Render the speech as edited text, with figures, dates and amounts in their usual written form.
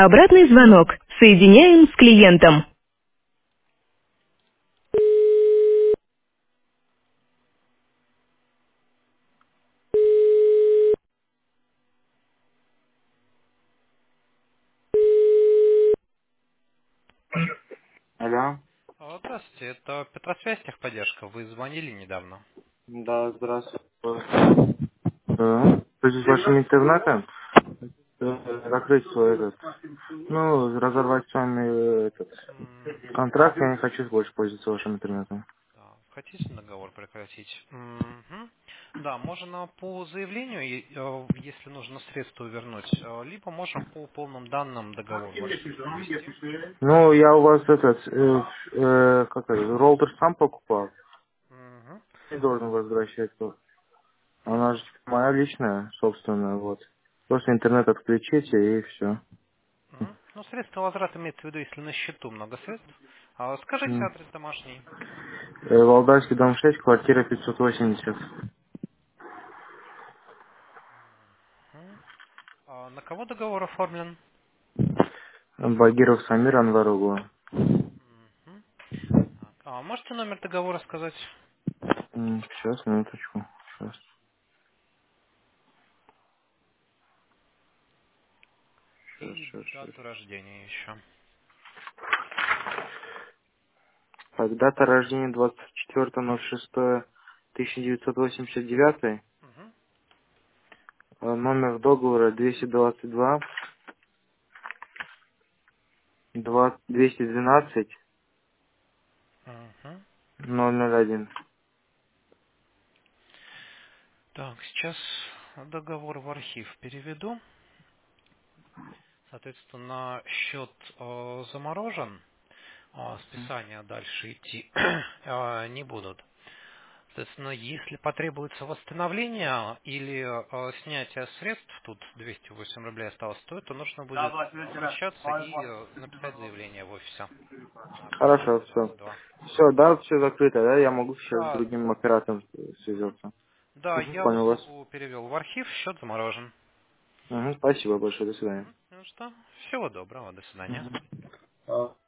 Обратный звонок. Соединяем с клиентом. Алло. Здравствуйте, это Петросвязь техподдержка. Вы звонили недавно. Да, здравствуйте. Пользуюсь вашим интернетом. Закрыть свой этот. Ну, разорвать с вами этот Мгм. контракт. Я не хочу больше пользоваться вашим интернетом. Да. Хотите договор прекратить? Мгм. Да, можно по заявлению, если нужно средства вернуть, либо можем по полным данным договор в архив ввести. Ну, я у вас этот, как это, роутер сам покупал. Мгм. Не должен возвращать. Она же моя личная, собственная, вот. Просто интернет отключите и все. Мгм. Ну, средства возврата имеется в виду, если на счету много средств. Скажите адрес домашний. Валдайский дом 6, квартира 580. Мгм. На кого договор оформлен? Багиров Самир Анваругу. Мгм. Так, можете номер договора сказать? Сейчас, минуточку. Сейчас, И сейчас. дату рождения еще. Так, дата рождения 24.06.1989. Мгм. Номер договора 222 212 Мгм. 001. Так, сейчас договор в архив переведу. Соответственно, счет заморожен, списания дальше идти не будут. Соответственно, если потребуется восстановление или снятие средств, тут 208 рублей осталось, то это нужно будет обращаться и написать заявление в офисе на Хорошо, квартиру все. 22. Все, да, все закрыто, да? Я могу сейчас с Да, другим оператором связаться. да, я Понял вас. услугу перевел в архив, счет заморожен. Спасибо большое, до свидания. Ну что, всего доброго, до свидания. А,